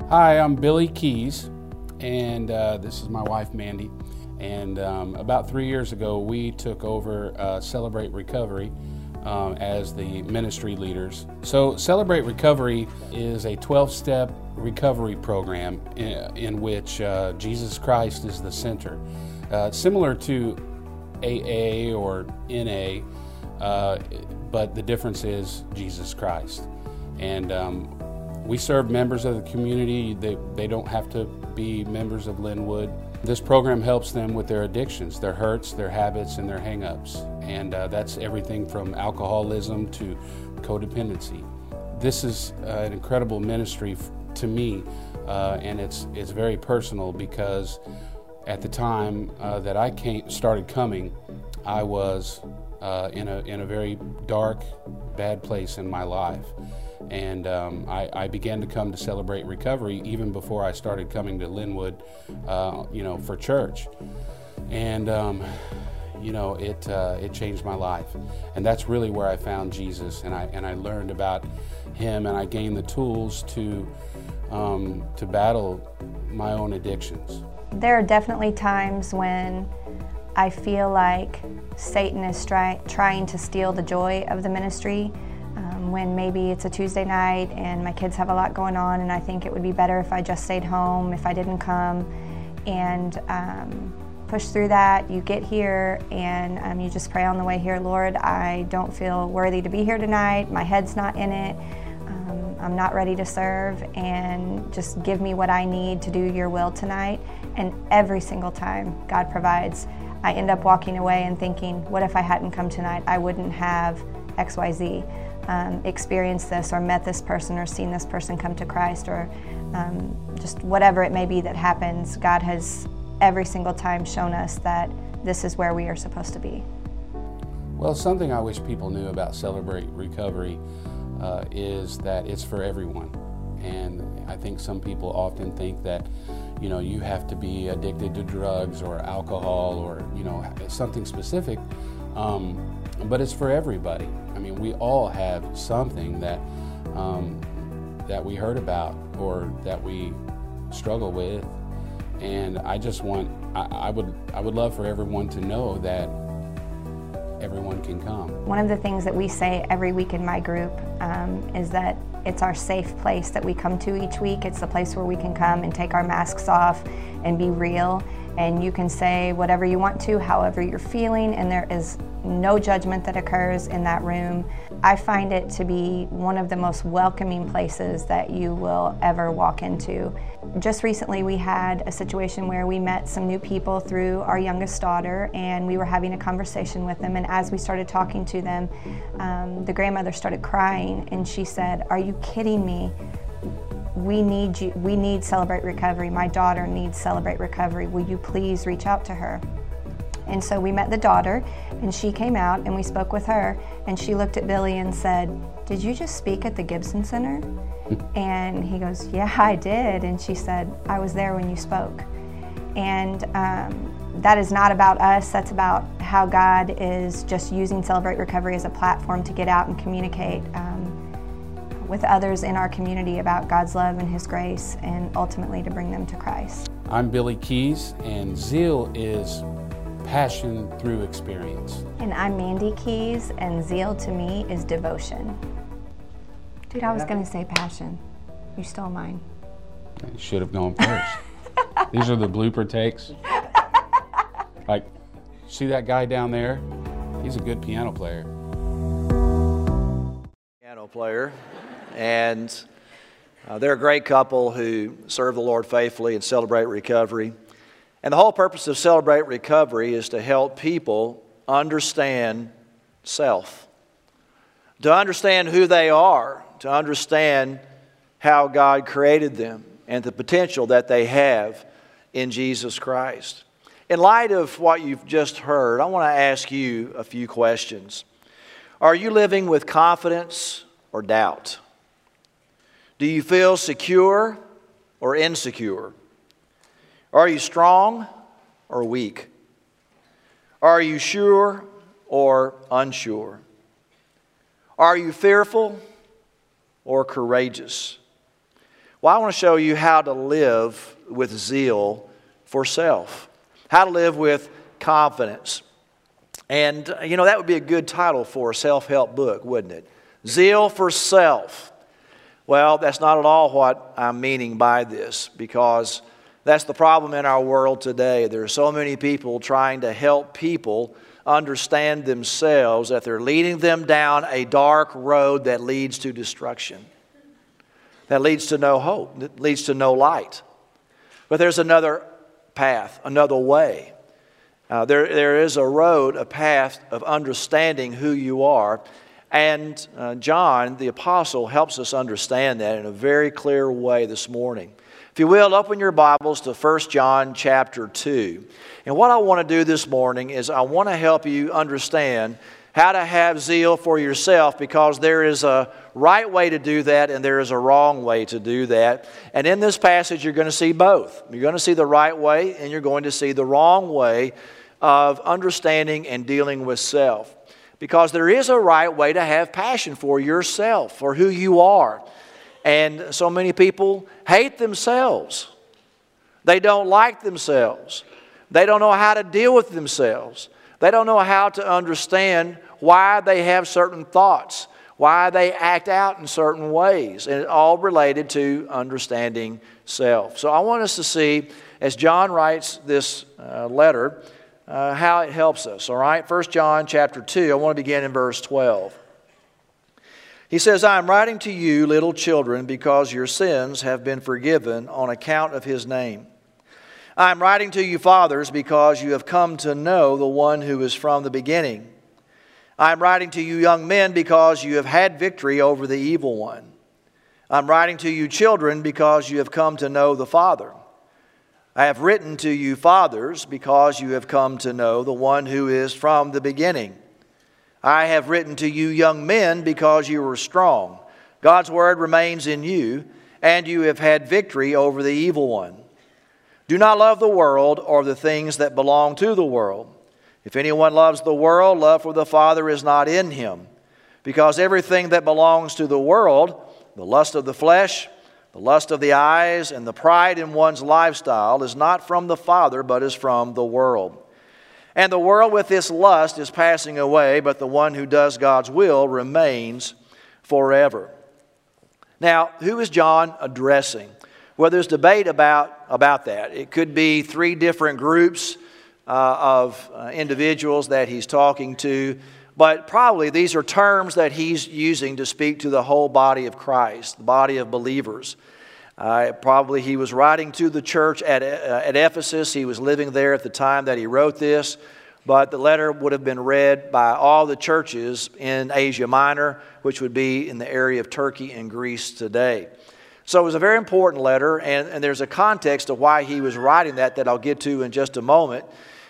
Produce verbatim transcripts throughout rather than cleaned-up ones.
Hi, I'm Billy Keys, and uh, this is my wife, Mandy. And um, about three years ago, we took over uh, Celebrate Recovery um, as the ministry leaders. So Celebrate Recovery is a twelve-step recovery program in, in which uh, Jesus Christ is the center. Uh, similar to A A or N A, uh, but the difference is Jesus Christ. And um, we serve members of the community. They, they don't have to be members of Linwood. This program helps them with their addictions, their hurts, their habits, and their hang-ups. And uh, that's everything from alcoholism to codependency. This is uh, an incredible ministry f- to me, uh, and it's, it's very personal because at the time uh, that I came, started coming, I was uh, in, a, in a very dark, bad place in my life. And um, I, I began to come to Celebrate Recovery even before I started coming to Linwood, uh, you know, for church. And, um, you know, it uh, it changed my life. And that's really where I found Jesus, and I and I learned about Him, and I gained the tools to um, to battle my own addictions. There are definitely times when I feel like Satan is try, trying to steal the joy of the ministry. Um, when maybe it's a Tuesday night and my kids have a lot going on, and I think it would be better if I just stayed home, if I didn't come, and um, push through that. You get here and um, you just pray on the way here, Lord, I don't feel worthy to be here tonight, my head's not in it, um, I'm not ready to serve, and just give me what I need to do your will tonight. And every single time God provides. I end up walking away and thinking, what if I hadn't come tonight? I wouldn't have X Y Z. Um, experienced this or met this person or seen this person come to Christ, or um, just whatever it may be that happens. God has every single time shown us that this is where we are supposed to be. Well, something I wish people knew about Celebrate Recovery uh, is that it's for everyone. And I think some people often think that, you know, you have to be addicted to drugs or alcohol or, you know, something specific. Um, but it's for everybody. I mean, we all have something that um, that we heard about or that we struggle with, and I just want I, I would I would love for everyone to know that everyone can come. One of the things that we say every week in my group um, is that it's our safe place that we come to each week. It's the place where we can come and take our masks off and be real, and you can say whatever you want to, however you're feeling, and there is no judgment that occurs in that room. I find it to be one of the most welcoming places that you will ever walk into. Just recently we had a situation where we met some new people through our youngest daughter, and we were having a conversation with them, and as we started talking to them, um, the grandmother started crying, and she said, "Are you kidding me? We need you. We need Celebrate Recovery. My daughter needs Celebrate Recovery. Will you please reach out to her?" And so we met the daughter, and she came out, and we spoke with her, and she looked at Billy and said, "Did you just speak at the Gibson Center?" And he goes, "Yeah, I did." And she said, "I was there when you spoke." And um, that is not about us. That's about how God is just using Celebrate Recovery as a platform to get out and communicate um, with others in our community about God's love and His grace, and ultimately to bring them to Christ. I'm Billy Keys, and Zeal is passion through experience. And I'm Mandy Keys, and zeal to me is devotion. Dude, I was going to say passion. You stole mine. You should have gone first. These are the blooper takes. Like, see that guy down there? He's a good piano player. Piano player. And uh, they're a great couple who serve the Lord faithfully and Celebrate Recovery. And the whole purpose of Celebrate Recovery is to help people understand self, to understand who they are, to understand how God created them and the potential that they have in Jesus Christ. In light of what you've just heard, I want to ask you a few questions. Are you living with confidence or doubt? Do you feel secure or insecure? Are you strong or weak? Are you sure or unsure? Are you fearful or courageous? Well, I want to show you how to live with zeal for self, how to live with confidence. And, uh, you know, that would be a good title for a self-help book, wouldn't it? Zeal for self. Well, that's not at all what I'm meaning by this, because that's the problem in our world today. There are so many people trying to help people understand themselves that they're leading them down a dark road that leads to destruction, that leads to no hope, that leads to no light. But there's another path, another way. Uh, there, there is a road, a path of understanding who you are. And uh, John, the apostle, helps us understand that in a very clear way this morning. If you will, open your Bibles to First John chapter two. And what I want to do this morning is I want to help you understand how to have zeal for yourself, because there is a right way to do that and there is a wrong way to do that. And in this passage, you're going to see both. You're going to see the right way and you're going to see the wrong way of understanding and dealing with self. Because there is a right way to have passion for yourself, for who you are. And so many people hate themselves. They don't like themselves. They don't know how to deal with themselves. They don't know how to understand why they have certain thoughts, why they act out in certain ways. And it's all related to understanding self. So I want us to see, as John writes this uh, letter, uh, how it helps us. All right, First John chapter two, I want to begin in verse twelve. He says, I am writing to you, little children, because your sins have been forgiven on account of His name. I am writing to you, fathers, because you have come to know the one who is from the beginning. I am writing to you, young men, because you have had victory over the evil one. I am writing to you, children, because you have come to know the Father. I have written to you, fathers, because you have come to know the one who is from the beginning. I have written to you, young men, because you are strong. God's word remains in you, and you have had victory over the evil one. Do not love the world or the things that belong to the world. If anyone loves the world, love for the Father is not in him. Because everything that belongs to the world, the lust of the flesh, the lust of the eyes, and the pride in one's lifestyle, is not from the Father, but is from the world. And the world with its lust is passing away, but the one who does God's will remains forever. Now, who is John addressing? Well, there's debate about, about that. It could be three different groups uh, of uh, individuals that he's talking to, but probably these are terms that he's using to speak to the whole body of Christ, the body of believers. Uh, probably he was writing to the church at, uh, at Ephesus. He was living there at the time that he wrote this, but the letter would have been read by all the churches in Asia Minor, which would be in the area of Turkey and Greece today. So it was a very important letter, and, and there's a context of why he was writing that that I'll get to in just a moment.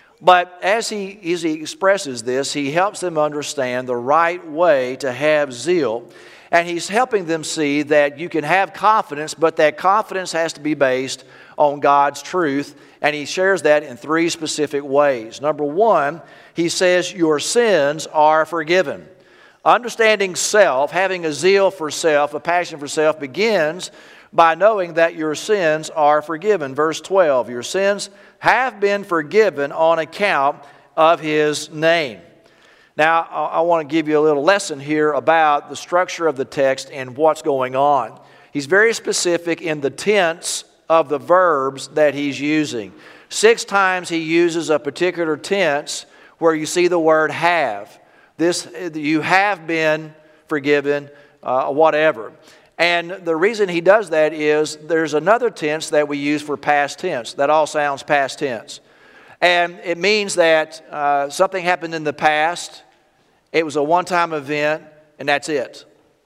But as he, as he expresses this, he helps them understand the right way to have zeal. And he's helping them see that you can have confidence, but that confidence has to be based on God's truth. And he shares that in three specific ways. Number one, he says your sins are forgiven. Understanding self, having a zeal for self, a passion for self, begins by knowing that your sins are forgiven. Verse twelve, your sins have been forgiven on account of His name. Now, I want to give you a little lesson here about the structure of the text and what's going on. He's very specific in the tense of the verbs that he's using. Six times he uses a particular tense where you see the word have. This, you have been forgiven, uh, whatever. And the reason he does that is there's another tense that we use for past tense. That all sounds past tense. And it means that uh, something happened in the past. It was a one-time event, and that's it.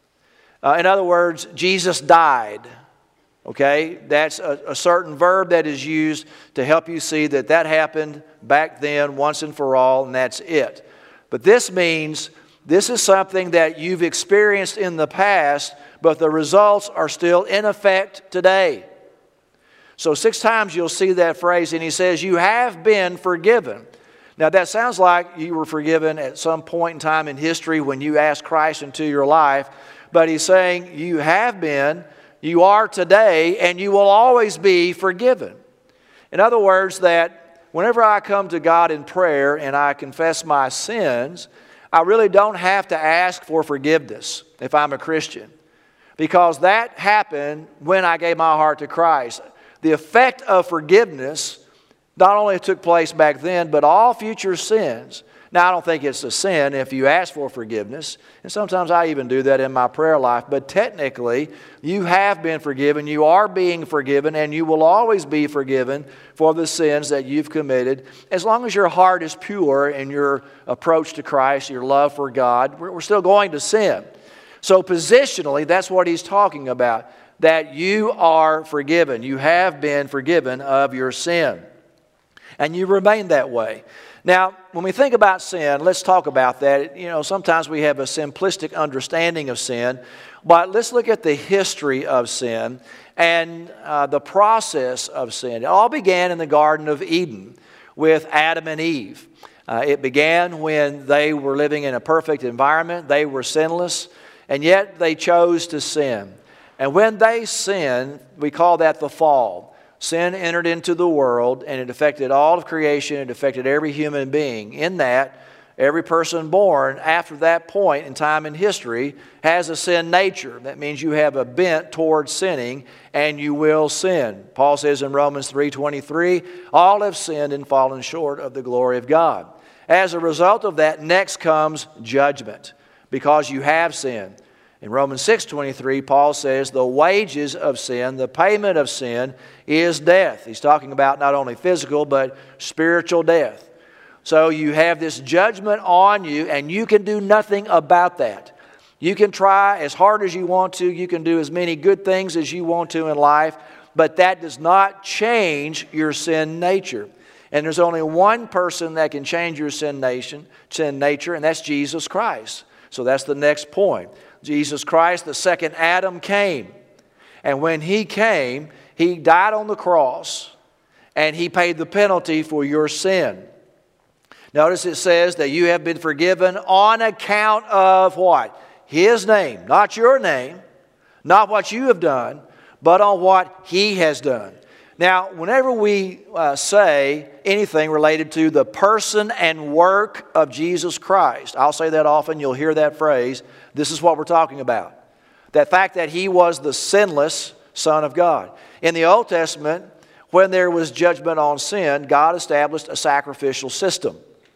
Uh, in other words, Jesus died. Okay? That's a, a certain verb that is used to help you see that that happened back then, once and for all, and that's it. But this means this is something that you've experienced in the past, but the results are still in effect today. So six times you'll see that phrase, and he says, you have been forgiven. Now that sounds like you were forgiven at some point in time in history when you asked Christ into your life, but he's saying you have been, you are today, and you will always be forgiven. In other words, that whenever I come to God in prayer and I confess my sins, I really don't have to ask for forgiveness if I'm a Christian, because that happened when I gave my heart to Christ. The effect of forgiveness not only took place back then, but all future sins. Now, I don't think it's a sin if you ask for forgiveness, and sometimes I even do that in my prayer life, but technically, you have been forgiven, you are being forgiven, and you will always be forgiven for the sins that you've committed, as long as your heart is pure in your approach to Christ, your love for God. We're still going to sin. So positionally, that's what he's talking about, that you are forgiven. You have been forgiven of your sin, and you remain that way. Now, when we think about sin, let's talk about that. You know, sometimes we have a simplistic understanding of sin, but let's look at the history of sin and uh, the process of sin. It all began in the Garden of Eden with Adam and Eve. Uh, it began when they were living in a perfect environment. They were sinless, and yet they chose to sin. And when they sinned, we call that the fall. Sin entered into the world, and it affected all of creation. It affected every human being. In that, every person born after that point in time in history has a sin nature. That means you have a bent towards sinning, and you will sin. Paul says in Romans three twenty-three, all have sinned and fallen short of the glory of God. As a result of that, next comes judgment, because you have sinned. In Romans six twenty-three, Paul says the wages of sin, the payment of sin, is death. He's talking about not only physical, but spiritual death. So you have this judgment on you, and you can do nothing about that. You can try as hard as you want to. You can do as many good things as you want to in life, but that does not change your sin nature. And there's only one person that can change your sin nation, sin nature, and that's Jesus Christ. So that's the next point. Jesus Christ, the second Adam, came. And when He came, He died on the cross, and He paid the penalty for your sin. Notice it says that you have been forgiven on account of what? His name, not your name, not what you have done, but on what He has done. Now, whenever we uh, say anything related to the person and work of Jesus Christ, I'll say that often, you'll hear that phrase, this is what we're talking about. That fact that He was the sinless Son of God. In the Old Testament, when there was judgment on sin, God established a sacrificial system.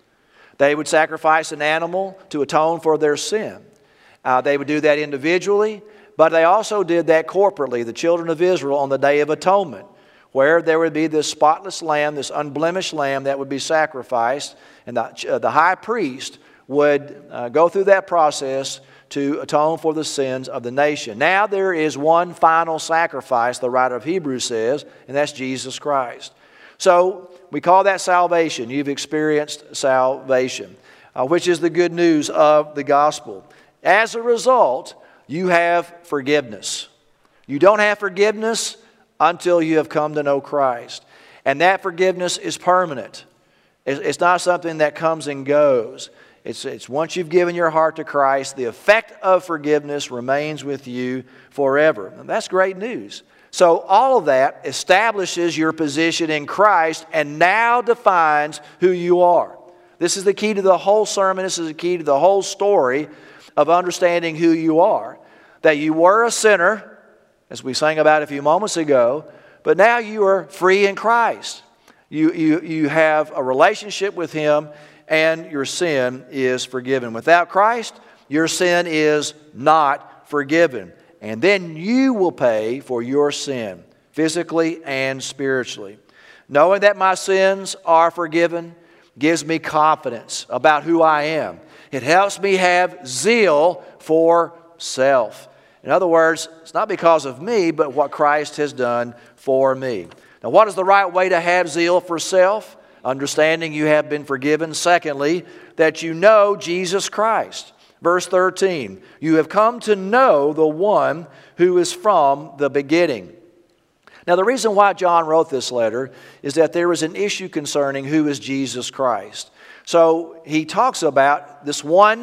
They would sacrifice an animal to atone for their sin. Uh, they would do that individually, but they also did that corporately, the children of Israel, on the Day of Atonement, where there would be this spotless lamb, this unblemished lamb that would be sacrificed, and the, uh, the high priest would uh, go through that process to atone for the sins of the nation. Now there is one final sacrifice, the writer of Hebrews says, and that's Jesus Christ. So we call that salvation. You've experienced salvation, uh, which is the good news of the gospel. As a result, you have forgiveness. You don't have forgiveness until you have come to know Christ. And that forgiveness is permanent. It's not something that comes and goes. It's, it's once you've given your heart to Christ, the effect of forgiveness remains with you forever. And that's great news. So all of that establishes your position in Christ and now defines who you are. This is the key to the whole sermon. This is the key to the whole story of understanding who you are. That you were a sinner, as we sang about a few moments ago, but now you are free in Christ. You, you, you have a relationship with Him, and your sin is forgiven. Without Christ, your sin is not forgiven. And then you will pay for your sin, physically and spiritually. Knowing that my sins are forgiven gives me confidence about who I am. It helps me have zeal for self. In other words, it's not because of me, but what Christ has done for me. Now, what is the right way to have zeal for self? Understanding you have been forgiven. Secondly, that you know Jesus Christ. Verse thirteen, you have come to know the one who is from the beginning. Now, the reason why John wrote this letter is that there is an issue concerning who is Jesus Christ. So he talks about this one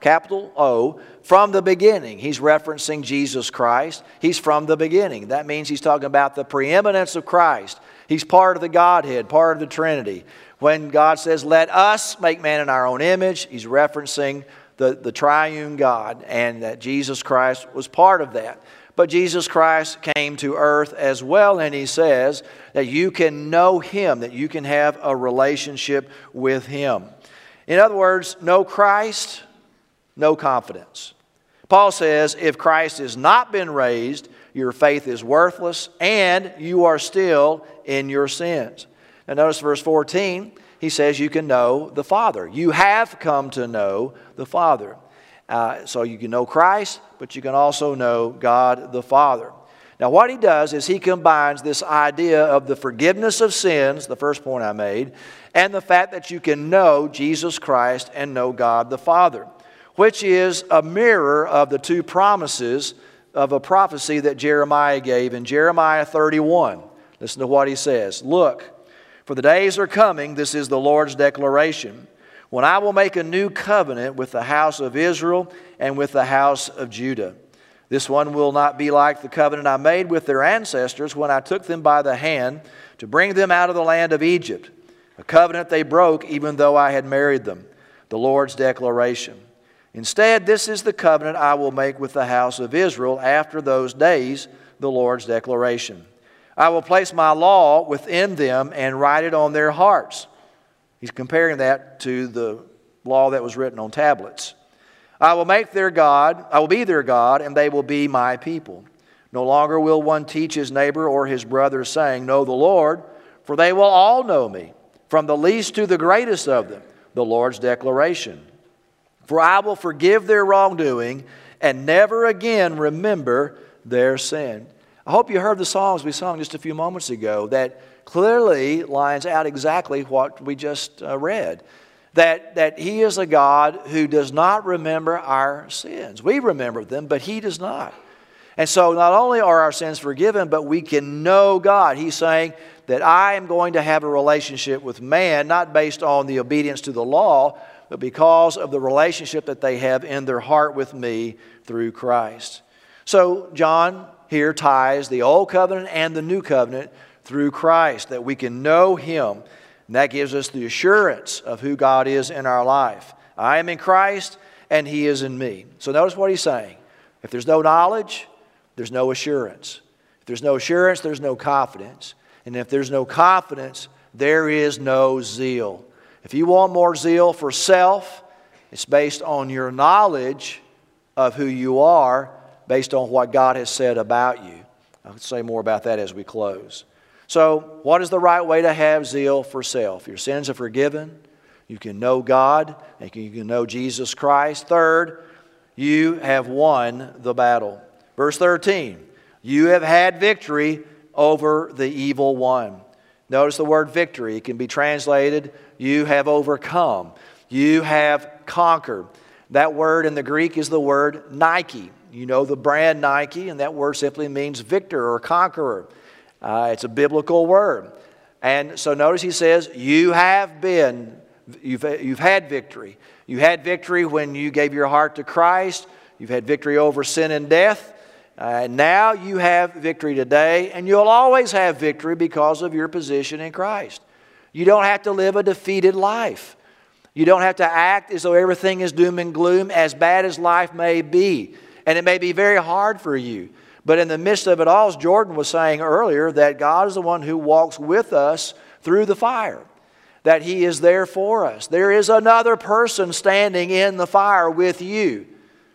capital O, from the beginning. He's referencing Jesus Christ. He's from the beginning. That means he's talking about the preeminence of Christ. He's part of the Godhead, part of the Trinity. When God says, let us make man in our own image, he's referencing the, the triune God, and that Jesus Christ was part of that. But Jesus Christ came to earth as well, and he says that you can know him, that you can have a relationship with him. In other words, no Christ, no confidence. Paul says, if Christ has not been raised, your faith is worthless, and you are still in your sins. Now notice verse fourteen, he says you can know the Father. You have come to know the Father. Uh, so you can know Christ, but you can also know God the Father. Now what he does is he combines this idea of the forgiveness of sins, the first point I made, and the fact that you can know Jesus Christ and know God the Father, which is a mirror of the two promises of a prophecy that Jeremiah gave in Jeremiah thirty-one. Listen to what he says. Look, for the days are coming, this is the Lord's declaration, when I will make a new covenant with the house of Israel and with the house of Judah. This one will not be like the covenant I made with their ancestors when I took them by the hand to bring them out of the land of Egypt, a covenant they broke even though I had married them, the Lord's declaration. Instead, this is the covenant I will make with the house of Israel after those days, the Lord's declaration. I will place my law within them and write it on their hearts. He's comparing that to the law that was written on tablets. I will make their God, I will be their God, and they will be my people. No longer will one teach his neighbor or his brother, saying, know the Lord, for they will all know me, from the least to the greatest of them, the Lord's declaration. For I will forgive their wrongdoing and never again remember their sin. I hope you heard the songs we sung just a few moments ago that clearly lines out exactly what we just uh, read. That, that he is a God who does not remember our sins. We remember them, but he does not. And so not only are our sins forgiven, but we can know God. He's saying that I am going to have a relationship with man, not based on the obedience to the law, but because of the relationship that they have in their heart with me through Christ. So John here ties the old covenant and the new covenant through Christ, that we can know him. And that gives us the assurance of who God is in our life. I am in Christ and he is in me. So notice what he's saying. If there's no knowledge, there's no assurance. If there's no assurance, there's no confidence. And if there's no confidence, there is no zeal. If you want more zeal for self, it's based on your knowledge of who you are, based on what God has said about you. I'll say more about that as we close. So, what is the right way to have zeal for self? Your sins are forgiven. You can know God, and you can know Jesus Christ. Third, you have won the battle. Verse thirteen, you have had victory over the evil one. Notice the word victory. It can be translated, you have overcome. You have conquered. That word in the Greek is the word Nike. You know the brand Nike, and that word simply means victor or conqueror. Uh, it's a biblical word. And so notice he says, you have been, you've, you've had victory. You had victory when you gave your heart to Christ. You've had victory over sin and death. Uh, now you have victory today, and you'll always have victory because of your position in Christ. You don't have to live a defeated life. You don't have to act as though everything is doom and gloom, as bad as life may be. And it may be very hard for you. But in the midst of it all, as Jordan was saying earlier, that God is the one who walks with us through the fire. That he is there for us. There is another person standing in the fire with you.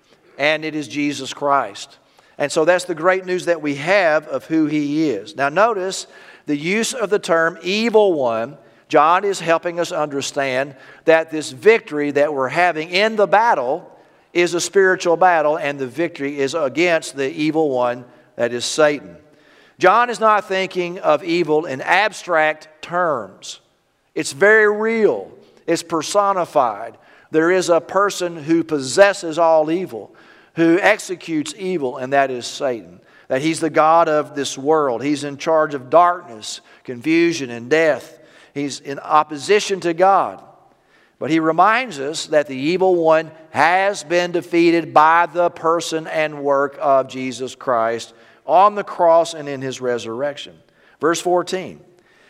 And it is Jesus Christ. And so that's the great news that we have of who he is. Now notice the use of the term evil one. John is helping us understand that this victory that we're having in the battle is a spiritual battle, and the victory is against the evil one, that is Satan. John is not thinking of evil in abstract terms. It's very real. It's personified. There is a person who possesses all evil, who executes evil, and that is Satan. That he's the God of this world. He's in charge of darkness, confusion, and death. He's in opposition to God. But he reminds us that the evil one has been defeated by the person and work of Jesus Christ on the cross and in his resurrection. Verse fourteen,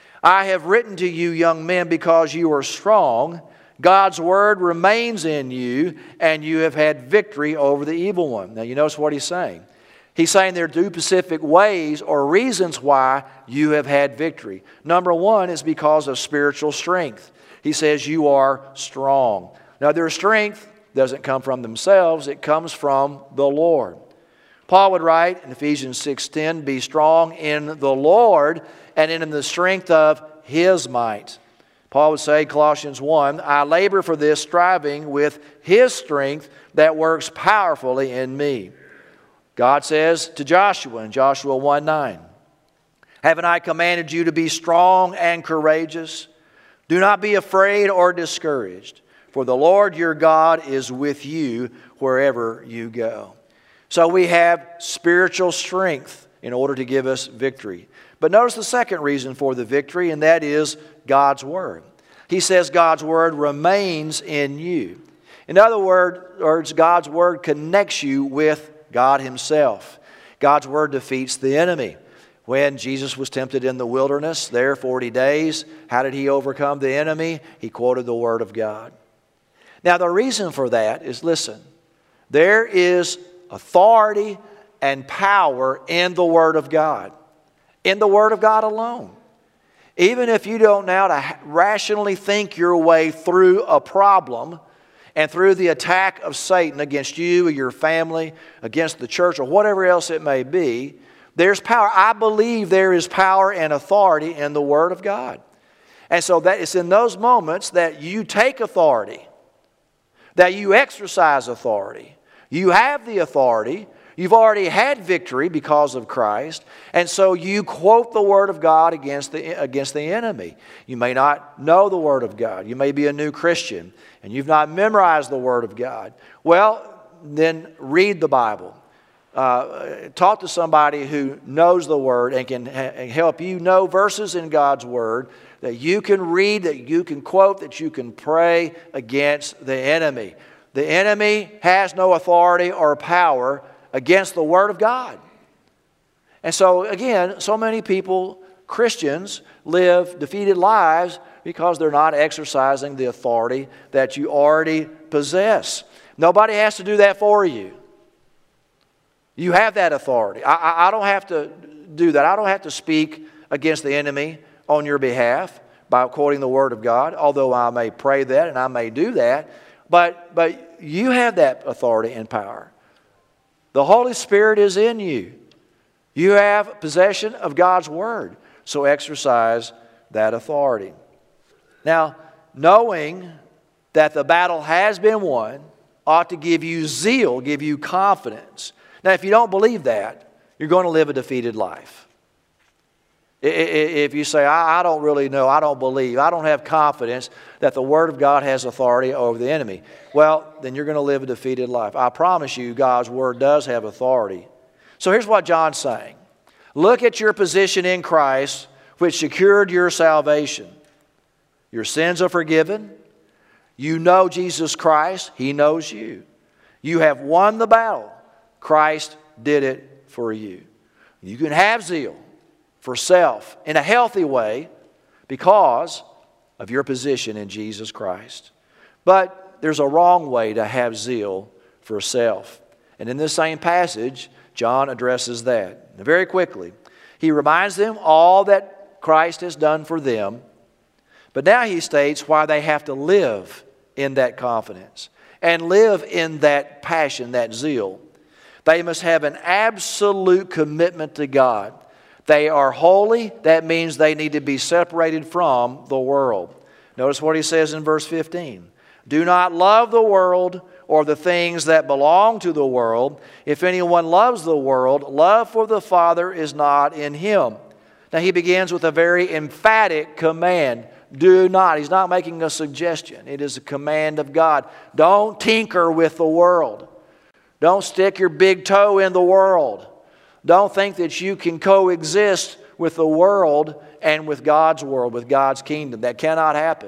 I have written to you, young men, because you are strong. God's word remains in you, and you have had victory over the evil one. Now you notice what he's saying. He's saying there are two specific ways or reasons why you have had victory. Number one is because of spiritual strength. He says you are strong. Now their strength doesn't come from themselves. It comes from the Lord. Paul would write in Ephesians six ten, be strong in the Lord and in the strength of His might. Paul would say, Colossians one, I labor for this, striving with His strength that works powerfully in me. God says to Joshua in Joshua one nine, haven't I commanded you to be strong and courageous? Do not be afraid or discouraged, for the Lord your God is with you wherever you go. So we have spiritual strength in order to give us victory. But notice the second reason for the victory, and that is God's Word. He says God's Word remains in you. In other words, God's Word connects you with God Himself. God's Word defeats the enemy. When Jesus was tempted in the wilderness, there forty days, how did He overcome the enemy? He quoted the Word of God. Now the reason for that is, listen, there is authority and power in the Word of God. In the Word of God alone. Even if you don't know how to rationally think your way through a problem and through the attack of Satan against you or your family, against the church or whatever else it may be, there's power. I believe there is power and authority in the Word of God. And so that it's in those moments that you take authority, that you exercise authority. You have the authority. You've already had victory because of Christ. And so you quote the Word of God against the, against the enemy. You may not know the Word of God. You may be a new Christian and you've not memorized the Word of God. Well, then read the Bible. Uh, talk to somebody who knows the Word and can ha- help you know verses in God's Word that you can read, that you can quote, that you can pray against the enemy. The enemy has no authority or power against the Word of God. And so, again, so many people, Christians, live defeated lives because they're not exercising the authority that you already possess. Nobody has to do that for you. You have that authority. I, I, I don't have to do that. I don't have to speak against the enemy on your behalf by quoting the Word of God, although I may pray that and I may do that. But, but you have that authority and power. The Holy Spirit is in you. You have possession of God's Word. So exercise that authority. Now, knowing that the battle has been won ought to give you zeal, give you confidence. Now, if you don't believe that, you're going to live a defeated life. If you say, I don't really know, I don't believe, I don't have confidence that the Word of God has authority over the enemy, well, then you're going to live a defeated life. I promise you, God's Word does have authority. So here's what John's saying. Look at your position in Christ, which secured your salvation. Your sins are forgiven. You know Jesus Christ. He knows you. You have won the battle. Christ did it for you. You can have zeal for self in a healthy way because of your position in Jesus Christ. But there's a wrong way to have zeal for self. And in this same passage, John addresses that. And very quickly, he reminds them all that Christ has done for them. But now he states why they have to live in that confidence and live in that passion, that zeal. They must have an absolute commitment to God. They are holy. That means they need to be separated from the world. Notice what he says in verse fifteen. Do not love the world or the things that belong to the world. If anyone loves the world, love for the Father is not in him. Now he begins with a very emphatic command. Do not. He's not making a suggestion. It is a command of God. Don't tinker with the world. Don't stick your big toe in the world. Don't think that you can coexist with the world and with God's world, with God's kingdom. That cannot happen.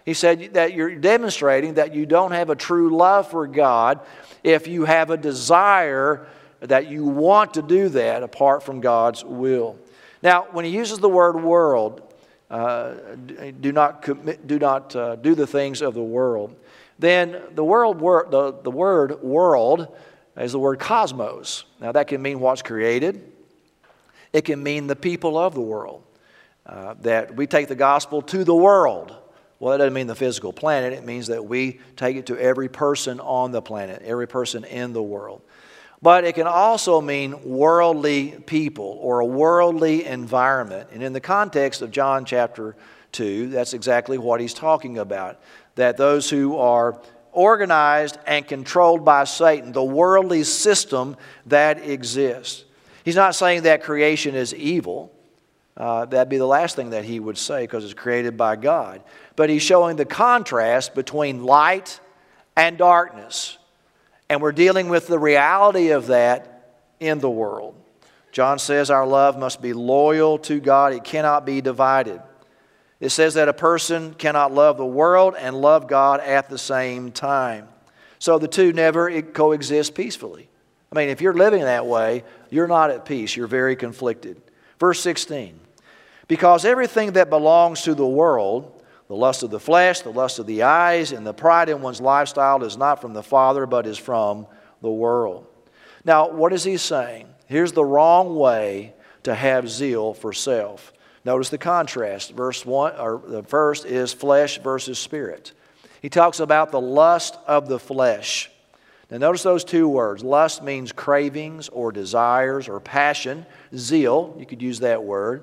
He said that you're demonstrating that you don't have a true love for God if you have a desire that you want to do that apart from God's will. Now, when he uses the word world, uh, do not commit, do not uh, do the things of the world, then the world wor- the, the word world is the word cosmos. Now, that can mean what's created. It can mean the people of the world. Uh, that we take the gospel to the world. Well, that doesn't mean the physical planet. It means that we take it to every person on the planet, every person in the world. But it can also mean worldly people or a worldly environment. And in the context of John chapter two, that's exactly what he's talking about. That those who are organized and controlled by Satan, the worldly system that exists. He's not saying that creation is evil. Uh, that'd be the last thing that he would say because it's created by God. But he's showing the contrast between light and darkness. And we're dealing with the reality of that in the world. John says our love must be loyal to God. It cannot be divided. It says that a person cannot love the world and love God at the same time. So the two never coexist peacefully. I mean, if you're living that way, you're not at peace. You're very conflicted. Verse sixteen. Because everything that belongs to the world, the lust of the flesh, the lust of the eyes, and the pride in one's lifestyle is not from the Father, but is from the world. Now, what is he saying? Here's the wrong way to have zeal for self. Notice the contrast. Verse one, or the first is flesh versus spirit. He talks about the lust of the flesh. Now, notice those two words. Lust means cravings or desires or passion. Zeal, you could use that word.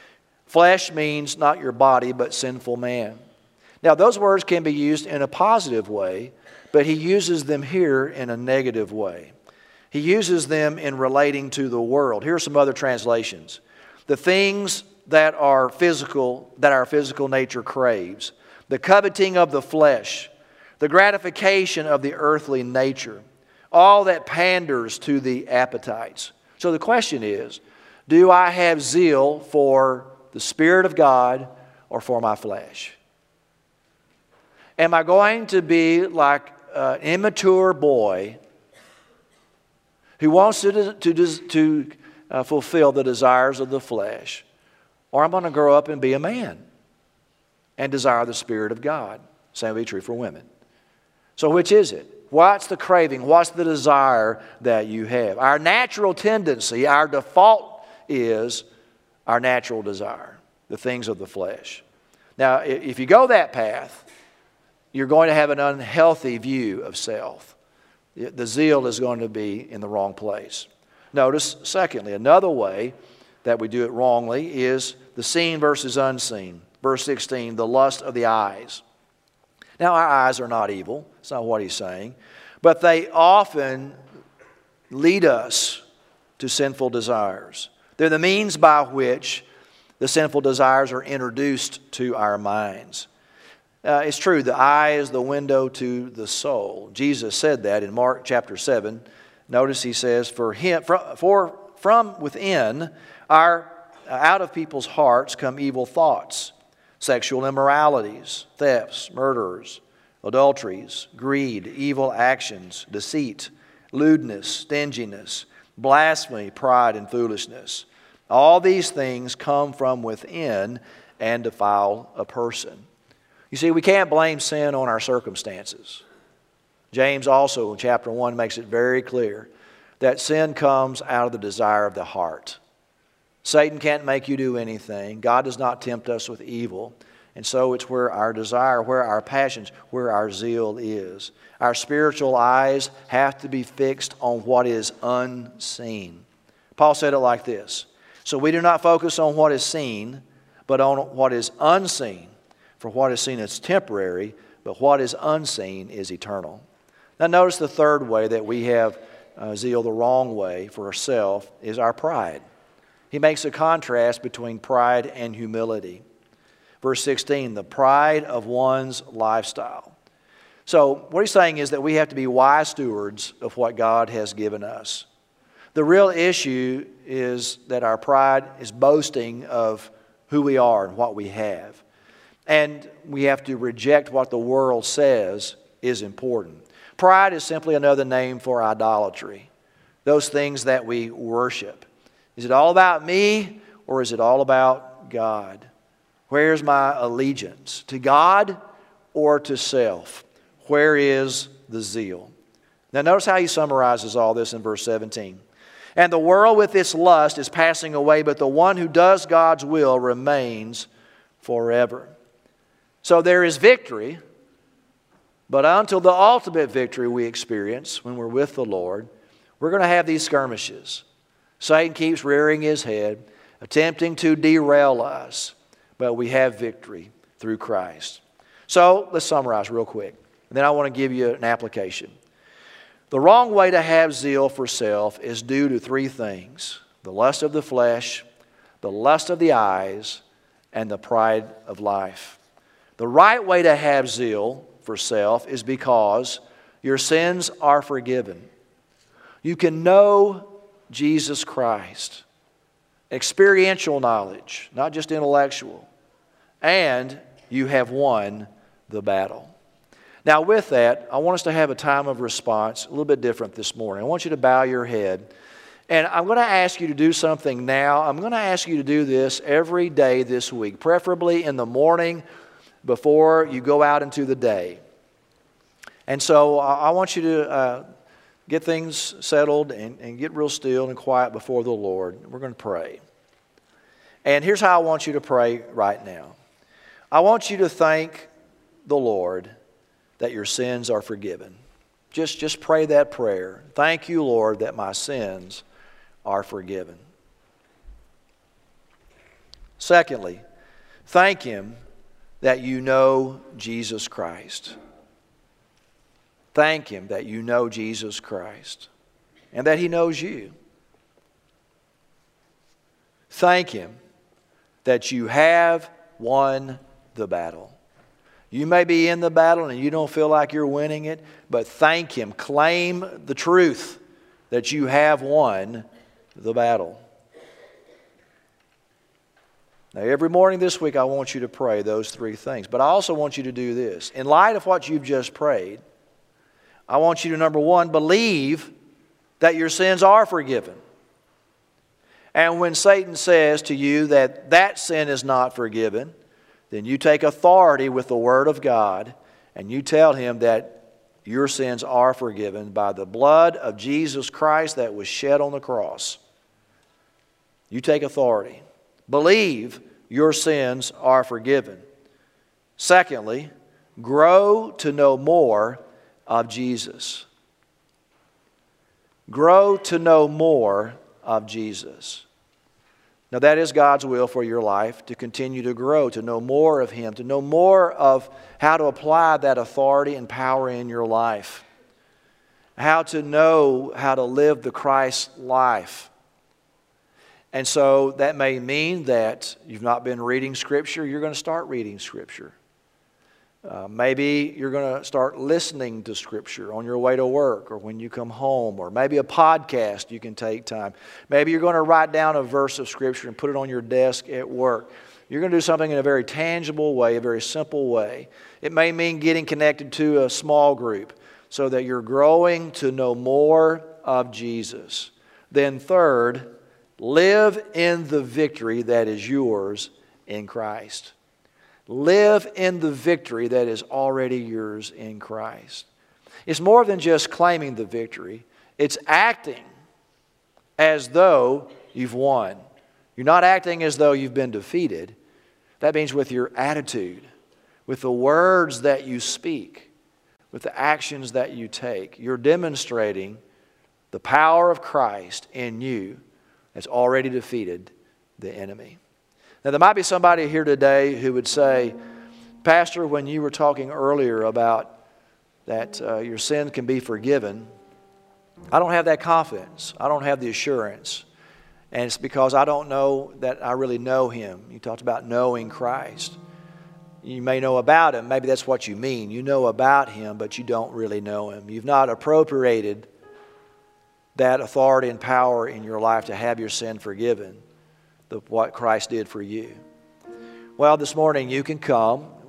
Flesh means not your body, but sinful man. Now, those words can be used in a positive way, but he uses them here in a negative way. He uses them in relating to the world. Here are some other translations. The things that are physical, that our physical nature craves. The coveting of the flesh. The gratification of the earthly nature. All that panders to the appetites. So the question is, do I have zeal for the Spirit of God or for my flesh? Am I going to be like an immature boy who wants to, to, to uh, fulfill the desires of the flesh? Or I'm going to grow up and be a man and desire the Spirit of God. Same would be true for women. So which is it? What's the craving? What's the desire that you have? Our natural tendency, our default is our natural desire, the things of the flesh. Now, if you go that path, you're going to have an unhealthy view of self. The zeal is going to be in the wrong place. Notice, secondly, another way that we do it wrongly is the seen versus unseen. Verse sixteen, the lust of the eyes. Now, our eyes are not evil. That's not what he's saying. But they often lead us to sinful desires. They're the means by which the sinful desires are introduced to our minds. Uh, it's true, the eye is the window to the soul. Jesus said that in Mark chapter seven. Notice he says, For him, for from within, our out of people's hearts come evil thoughts, sexual immoralities, thefts, murderers, adulteries, greed, evil actions, deceit, lewdness, stinginess, blasphemy, pride, and foolishness. All these things come from within and defile a person. You see, we can't blame sin on our circumstances. James also in chapter one makes it very clear that sin comes out of the desire of the heart. Satan can't make you do anything. God does not tempt us with evil. And so it's where our desire, where our passions, where our zeal is. Our spiritual eyes have to be fixed on what is unseen. Paul said it like this. So we do not focus on what is seen, but on what is unseen. For what is seen is temporary, but what is unseen is eternal. Now notice the third way that we have uh, zeal the wrong way for ourselves is our pride. He makes a contrast between pride and humility. Verse sixteen, the pride of one's lifestyle. So what he's saying is that we have to be wise stewards of what God has given us. The real issue is that our pride is boasting of who we are and what we have. And we have to reject what the world says is important. Pride is simply another name for idolatry. Those things that we worship. Is it all about me or is it all about God? Where's my allegiance? To God or to self? Where is the zeal? Now notice how he summarizes all this in verse seventeen. And the world with its lust is passing away, but the one who does God's will remains forever. So there is victory, but until the ultimate victory we experience when we're with the Lord, we're going to have these skirmishes. Satan keeps rearing his head, attempting to derail us, but we have victory through Christ. So let's summarize real quick, and then I want to give you an application. The wrong way to have zeal for self is due to three things: the lust of the flesh, the lust of the eyes, and the pride of life. The right way to have zeal for self is because your sins are forgiven. You can know Jesus Christ. Experiential knowledge, not just intellectual. And you have won the battle. Now with that, I want us to have a time of response, a little bit different this morning. I want you to bow your head. And I'm going to ask you to do something now. I'm going to ask you to do this every day this week, preferably in the morning before you go out into the day. And so I want you to uh, get things settled and, and get real still and quiet before the Lord. We're going to pray. And here's how I want you to pray right now. I want you to thank the Lord that your sins are forgiven. Just, just pray that prayer. Thank you, Lord, that my sins are forgiven. Secondly, thank Him that you know Jesus Christ. Thank Him that you know Jesus Christ and that He knows you. Thank Him that you have won the battle. You may be in the battle and you don't feel like you're winning it, but thank Him. Claim the truth that you have won the battle. Now, every morning this week, I want you to pray those three things. But I also want you to do this. In light of what you've just prayed, I want you to, number one, believe that your sins are forgiven. And when Satan says to you that that sin is not forgiven, then you take authority with the Word of God and you tell him that your sins are forgiven by the blood of Jesus Christ that was shed on the cross. You take authority. Believe your sins are forgiven. Secondly, grow to know more of Jesus. Grow to know more of Jesus. Now that is God's will for your life, to continue to grow, to know more of Him, to know more of how to apply that authority and power in your life. How to know how to live the Christ life. And so that may mean that you've not been reading Scripture, you're going to start reading Scripture. Uh, maybe you're going to start listening to Scripture on your way to work or when you come home, or maybe a podcast you can take time. Maybe you're going to write down a verse of Scripture and put it on your desk at work. You're going to do something in a very tangible way, a very simple way. It may mean getting connected to a small group so that you're growing to know more of Jesus. Then third, live in the victory that is yours in Christ. Live in the victory that is already yours in Christ. It's more than just claiming the victory. It's acting as though you've won. You're not acting as though you've been defeated. That means with your attitude, with the words that you speak, with the actions that you take, you're demonstrating the power of Christ in you that's already defeated the enemy. Now, there might be somebody here today who would say, Pastor, when you were talking earlier about that uh, your sin can be forgiven, I don't have that confidence. I don't have the assurance. And it's because I don't know that I really know Him. You talked about knowing Christ. You may know about Him. Maybe that's what you mean. You know about Him, but you don't really know Him. You've not appropriated that authority and power in your life to have your sin forgiven. The, what Christ did for you. Well, this morning you can come.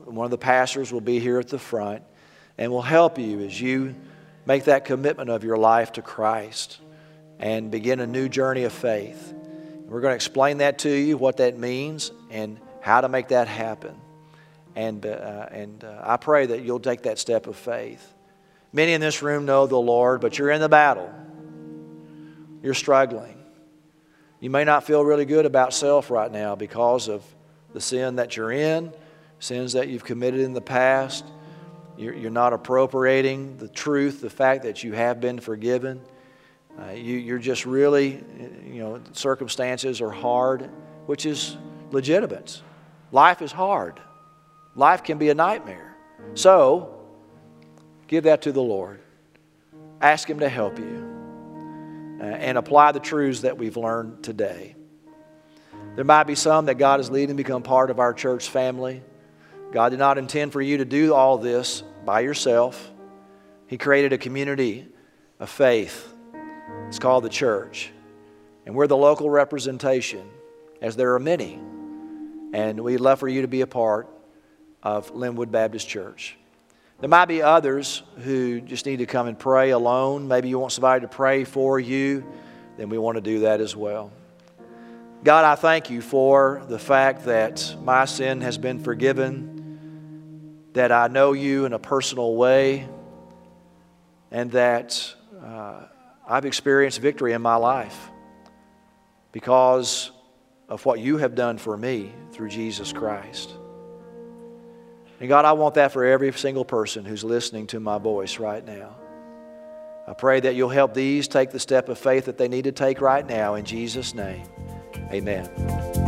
one of the pastors will be here at the front and will help you as you make that commitment of your life to Christ and begin a new journey of faith. We're going to explain that to you, what that means, and how to make that happen. And, uh, and uh, I pray that you'll take that step of faith. Many in this room know the Lord, but you're in the battle. You're struggling. You may not feel really good about self right now because of the sin that you're in, sins that you've committed in the past. You're, you're not appropriating the truth, the fact that you have been forgiven. Uh, you, you're just really, you know, circumstances are hard, which is legitimate. Life is hard. Life can be a nightmare. So, give that to the Lord. Ask Him to help you. Uh, and apply the truths that we've learned today. There might be some that God is leading to become part of our church family. God did not intend for you to do all this by yourself. He created a community of faith. It's called the church. And we're the local representation, as there are many. And we'd love for you to be a part of Linwood Baptist Church. There might be others who just need to come and pray alone. Maybe you want somebody to pray for you. Then we want to do that as well. God, I thank you for the fact that my sin has been forgiven, that I know you in a personal way, and that uh, I've experienced victory in my life because of what you have done for me through Jesus Christ. And God, I want that for every single person who's listening to my voice right now. I pray that you'll help these take the step of faith that they need to take right now in Jesus' name. Amen.